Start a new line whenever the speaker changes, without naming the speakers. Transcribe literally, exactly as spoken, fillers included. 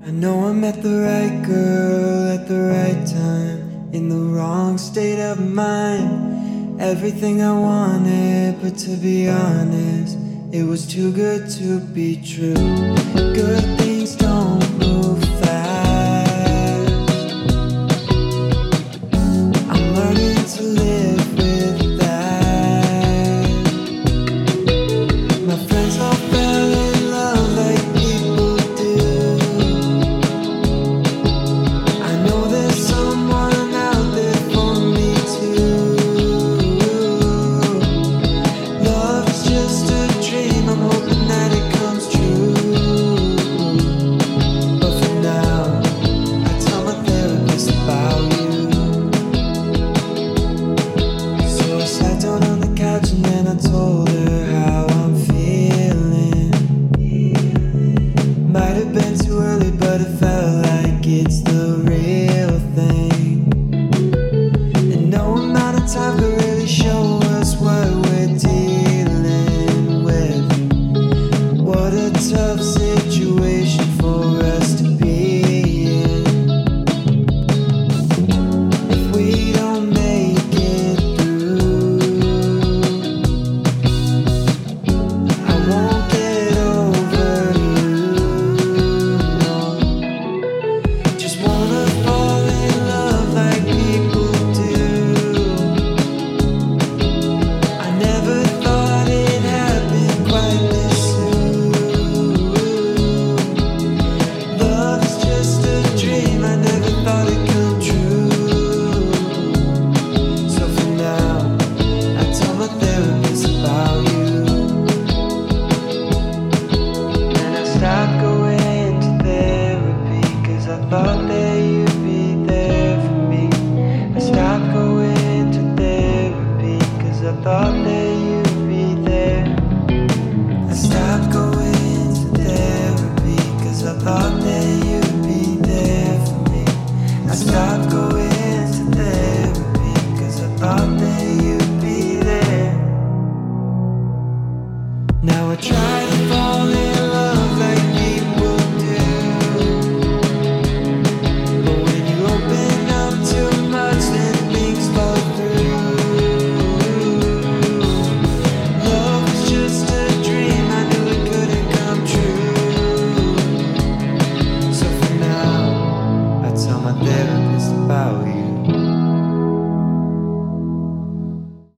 I know I met the right girl at the right time, in the wrong state of mind. Everything I wanted, but to be honest, it was too good to be true. Good things don't move fast. I'm learning to live with that. My friends all fell in love like people do. I know there's someone out there for me too. Love is just a dream, I'm hoping that it comes true. But for now, I tell my therapist about you. So I sat down on the couch and then I told her how I'm feeling. Might have been too early, but it felt like it's the real thing. And no amount of time could really show us what we're dealing with. What a tough situation for us to be in. If we don't make it through, I won't get over you, no. Just wanna fall in love like people do. I never thought it happened quite this soon. Love is just a dream, I never thought it'd come true. So for now, I tell my therapist about you. And I stopped going to therapy, cause I thought that you'd be there for me. I stopped going to therapy, cause I thought that you'd be there. I stopped going to therapy, cause I thought that you'd be there for me. I stopped going to therapy, cause I thought that you'd be there. Now I try